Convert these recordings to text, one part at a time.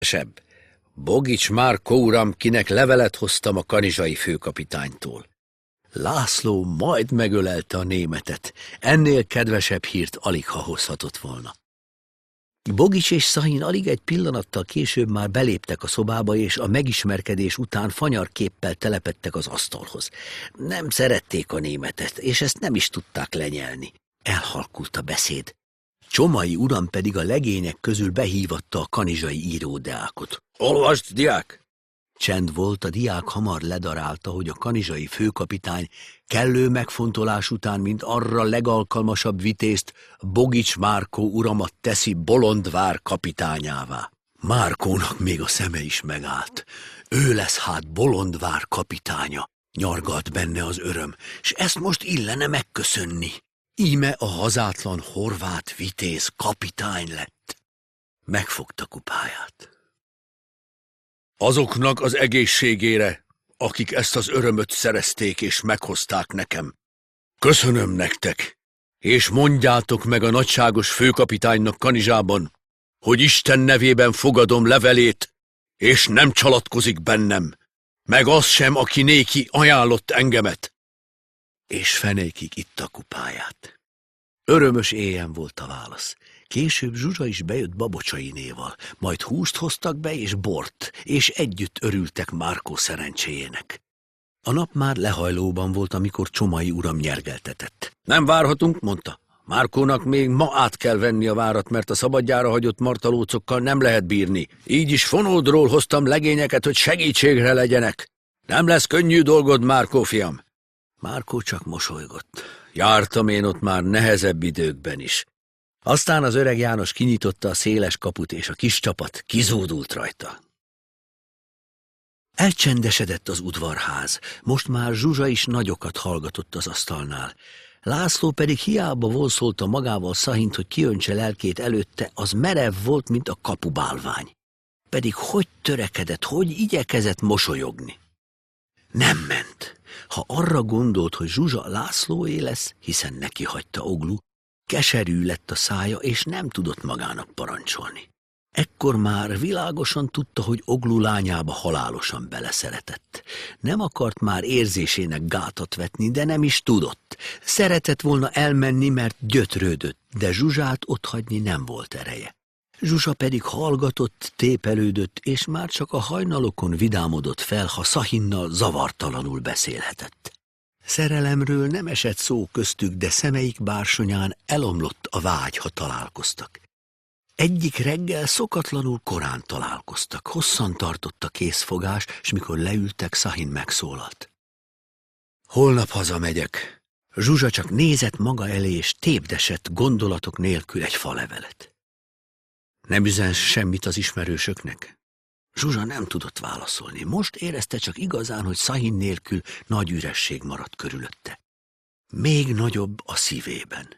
Sebb. Bogics Márko uram, kinek levelet hoztam a kanizsai főkapitánytól. László majd megölelte a németet. Ennél kedvesebb hírt aligha hozhatott volna. Bogics és Szahin alig egy pillanattal később már beléptek a szobába, és a megismerkedés után fanyarképpel telepedtek az asztalhoz. Nem szerették a németet, és ezt nem is tudták lenyelni. Elhalkult a beszéd. Csomai uram pedig a legények közül behívatta a kanizsai íródeákot. Olvasd, diák! Csend volt, a diák hamar ledarálta, hogy a kanizsai főkapitány kellő megfontolás után, mint arra legalkalmasabb vitézt, Bogics Márko uramat teszi Bolondvár kapitányává. Márkónak még a szeme is megállt. Ő lesz hát Bolondvár kapitánya, nyargalt benne az öröm, és ezt most illene megköszönni. Íme a hazátlan horvát vitéz kapitány lett. Megfogta kupáját. Azoknak az egészségére, akik ezt az örömöt szerezték és meghozták nekem. Köszönöm nektek, és mondjátok meg a nagyságos főkapitánynak Kanizsában, hogy Isten nevében fogadom levelét, és nem csalatkozik bennem, meg az sem, aki néki ajánlott engemet. És fenékig itta kupáját. Örömös éjjel volt a válasz. Később Zsuzsa is bejött Babocsainéval, majd húst hoztak be és bort, és együtt örültek Márkó szerencséjének. A nap már lehajlóban volt, amikor Csomai uram nyergeltetett. Nem várhatunk, mondta. Márkónak még ma át kell venni a várat, mert a szabadjára hagyott martalócokkal nem lehet bírni. Így is Fonódról hoztam legényeket, hogy segítségre legyenek. Nem lesz könnyű dolgod, Márkó fiam. Márkó csak mosolygott. Jártam én ott már nehezebb időkben is. Aztán az öreg János kinyitotta a széles kaput, és a kis csapat kizúdult rajta. Elcsendesedett az udvarház, most már Zsuzsa is nagyokat hallgatott az asztalnál. László pedig hiába volszolta magával Szahint, hogy kiöntse lelkét előtte, az merev volt, mint a kapubálvány. Pedig hogy törekedett, hogy igyekezett mosolyogni. Nem ment. Ha arra gondolt, hogy Zsuzsa Lászlóé lesz, hiszen neki hagyta Oglu, keserű lett a szája, és nem tudott magának parancsolni. Ekkor már világosan tudta, hogy Oglu lányába halálosan beleszeretett. Nem akart már érzésének gátat vetni, de nem is tudott. Szeretett volna elmenni, mert gyötrődött, de Zsuzsát otthagyni nem volt ereje. Zsuzsa pedig hallgatott, tépelődött, és már csak a hajnalokon vidámodott fel, ha Szahinnal zavartalanul beszélhetett. Szerelemről nem esett szó köztük, de szemeik bársonyán elomlott a vágy, ha találkoztak. Egyik reggel szokatlanul korán találkoztak, hosszan tartott a készfogás, és mikor leültek, Szahin megszólalt. Holnap hazamegyek. Zsuzsa csak nézett maga elé, és tépdesett gondolatok nélkül egy falevelet. Nem üzensz semmit az ismerősöknek? Zsuzsa nem tudott válaszolni. Most érezte csak igazán, hogy Szahin nélkül nagy üresség maradt körülötte. Még nagyobb a szívében.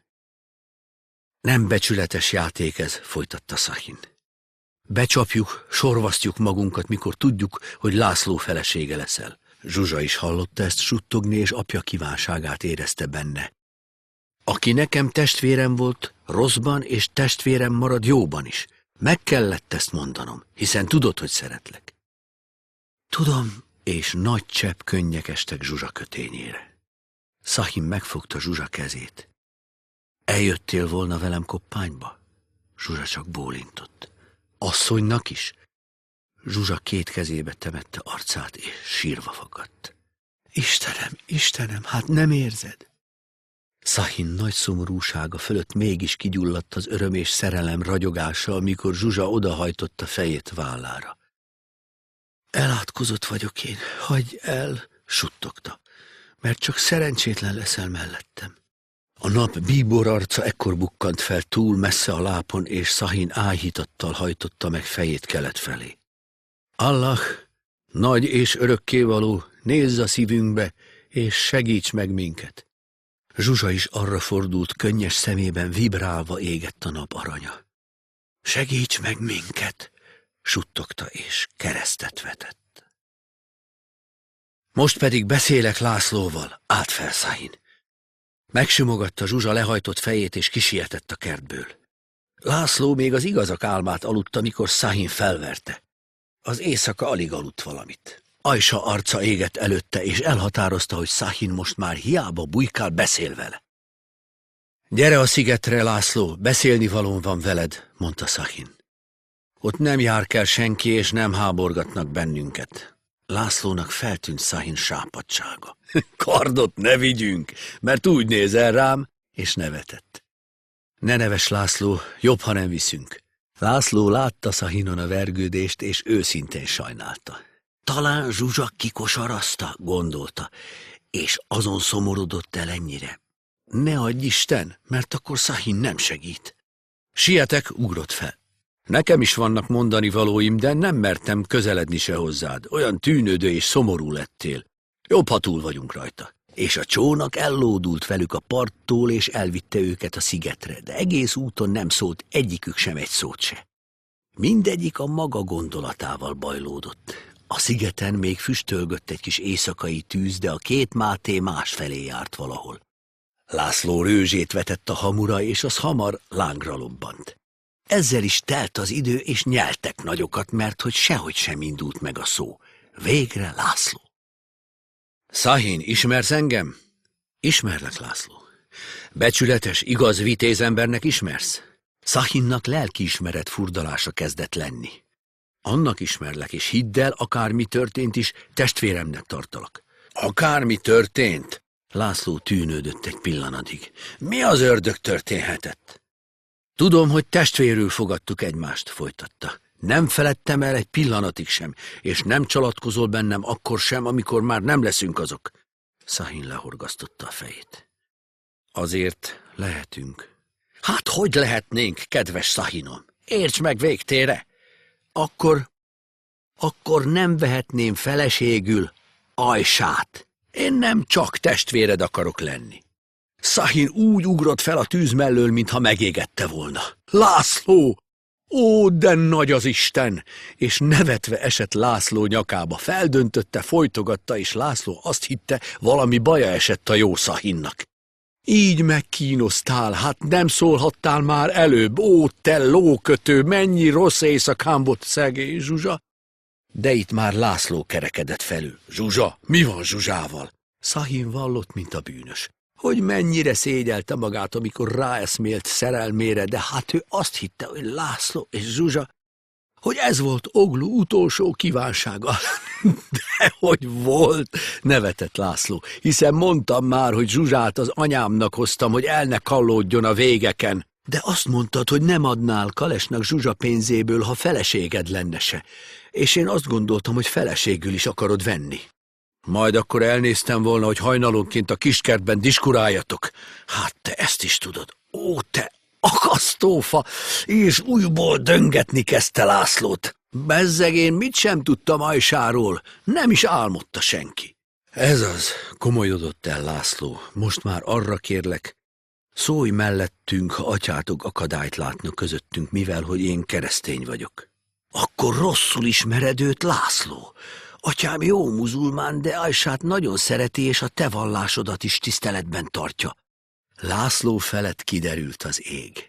Nem becsületes játék ez, folytatta Szahin. Becsapjuk, sorvasztjuk magunkat, mikor tudjuk, hogy László felesége leszel. Zsuzsa is hallotta ezt suttogni, és apja kívánságát érezte benne. Aki nekem testvérem volt, rosszban, és testvérem marad jóban is. Meg kellett ezt mondanom, hiszen tudod, hogy szeretlek. Tudom, és nagy csepp könnyek estek Zsuzsa kötényére. Szahin megfogta Zsuzsa kezét. Eljöttél volna velem koppányba? Zsuzsa csak bólintott. Asszonynak is? Zsuzsa két kezébe temette arcát, és sírva fakadt. Istenem, Istenem, hát nem érzed? Szahin nagy szomorúsága fölött mégis kigyulladt az öröm és szerelem ragyogása, amikor Zsuzsa odahajtotta fejét vállára. Elátkozott vagyok én, hagyj el, suttogta, mert csak szerencsétlen leszel mellettem. A nap bíbor arca ekkor bukkant fel túl messze a lápon, és Szahin áhítattal hajtotta meg fejét kelet felé. Allah, nagy és örökkévaló, nézz a szívünkbe, és segíts meg minket. Zsuzsa is arra fordult, könnyes szemében vibrálva égett a nap aranya. Segíts meg minket, suttogta, és keresztet vetett. Most pedig beszélek Lászlóval, állt fel Szahin. Megsimogatta Zsuzsa lehajtott fejét, és kisietett a kertből. László még az igazak álmát aludta, mikor Szahin felverte. Az éjszaka alig aludt valamit. Ajsa arca égett előtte, és elhatározta, hogy Sahin most már hiába bujkál, beszél vele. Gyere a szigetre, László, beszélnivalón van veled, mondta Sahin. Ott nem jár kell senki, és nem háborgatnak bennünket. Lászlónak feltűnt Sahin sápadtsága. Kardot ne vigyünk, mert úgy nézel rám, és nevetett. Ne neves, László, jobb, ha nem viszünk. László látta Sahinon a vergődést, és őszintén sajnálta. Talán Zsuzsa kikosarazta, gondolta, és azon szomorodott el ennyire. Ne adj Isten, mert akkor Sahin nem segít. Sietek, ugrott fel. Nekem is vannak mondani valóim, de nem mertem közeledni se hozzád. Olyan tűnődő és szomorú lettél. Jobb, ha túl vagyunk rajta. És a csónak ellódult velük a parttól, és elvitte őket a szigetre, de egész úton nem szólt egyikük sem egy szót se. Mindegyik a maga gondolatával bajlódott. A szigeten még füstölgött egy kis éjszakai tűz, de a két Máté másfelé járt valahol. László rőzsét vetett a hamura, és az hamar lángra lobbant. Ezzel is telt az idő, és nyeltek nagyokat, mert hogy sehogy sem indult meg a szó. Végre László. Sahin, ismersz engem? Ismerlek, László. Becsületes, igaz, vitéz embernek ismersz? Sahinnak lelkiismeret furdalása kezdett lenni. Annak ismerlek, és hidd el, akármi történt is, testvéremnek tartalak. Akármi történt? László tűnődött egy pillanatig. Mi az ördög történhetett? Tudom, hogy testvérül fogadtuk egymást, folytatta. Nem feledtem el egy pillanatig sem, és nem csalatkozol bennem akkor sem, amikor már nem leszünk azok. Sahin lehorgasztotta a fejét. Azért lehetünk. Hát hogy lehetnénk, kedves Sahinom? Érts meg végtére! Akkor nem vehetném feleségül Ajsát. Én nem csak testvéred akarok lenni. Sahin úgy ugrott fel a tűz mellől, mintha megégette volna. László! Ó, de nagy az Isten! És nevetve esett László nyakába, feldöntötte, folytogatta, és László azt hitte, valami baja esett a jó Sahinnak. Így megkínoztál, hát nem szólhattál már előbb, ó, te lókötő, mennyi rossz éjszakám volt, szegény Zsuzsa! De itt már László kerekedett felül. Zsuzsa, mi van Zsuzsával? Sahin vallott, mint a bűnös. Hogy mennyire szégyelte magát, amikor ráeszmélt szerelmére, de hát ő azt hitte, hogy László és Zsuzsa, hogy ez volt Oglu utolsó kívánsága. De hogy volt, nevetett László, hiszen mondtam már, hogy Zsuzsát az anyámnak hoztam, hogy el ne kallódjon a végeken. De azt mondtad, hogy nem adnál Kalesnak Zsuzsa pénzéből, ha feleséged lenne se, és én azt gondoltam, hogy feleségül is akarod venni. Majd akkor elnéztem volna, hogy hajnalonként a kiskertben diskuráljatok. Hát te ezt is tudod. Ó, te akasztófa! És újból döngetni kezdte Lászlót. Bezzeg, én mit sem tudtam Ajsáról, nem is álmodta senki. Ez az, komolyodott el László. Most már arra kérlek, szólj mellettünk, ha atyátok akadályt látnak közöttünk, mivel hogy én keresztény vagyok. Akkor rosszul ismered őt, László. Atyám jó muzulmán, de Ajsát nagyon szereti, és a te vallásodat is tiszteletben tartja. László felett kiderült az ég.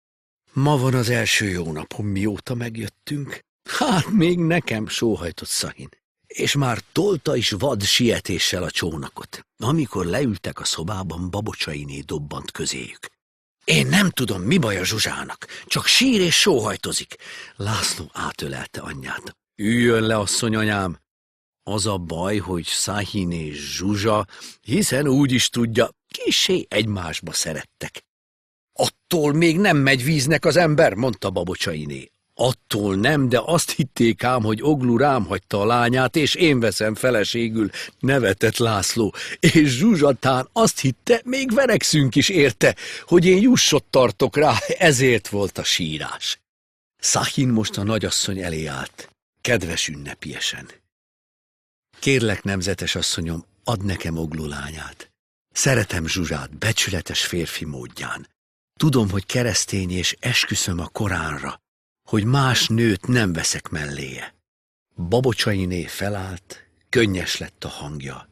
Ma van az első jó napom, mióta megjöttünk. Hát még nekem, sóhajtott Sahin. És már tolta is vad sietéssel a csónakot. Amikor leültek a szobában, Babocsainé dobbant közéjük. Én nem tudom, mi baj a Zsuzsának, csak sír és sóhajtozik. László átölelte anyját. Üljön le, asszony anyám. Az a baj, hogy Sahin és Zsuzsa, hiszen úgy is tudja, kissé egymásba szerettek. Attól még nem megy víznek az ember, mondta Babocsainé. Attól nem, de azt hitték ám, hogy Oglu rám hagyta a lányát, és én veszem feleségül, nevetett László, és Zsuzsatán azt hitte, még verekszünk is érte, hogy én jussot tartok rá, ezért volt a sírás. Sahin most a nagyasszony elé állt, kedves ünnepiesen. Kérlek, nemzetes asszonyom, add nekem Oglu lányát. Szeretem Zsuzsát becsületes férfi módján. Tudom, hogy keresztény, és esküszöm a Koránra, hogy más nőt nem veszek melléje. Babocsainé felállt, könnyes lett a hangja.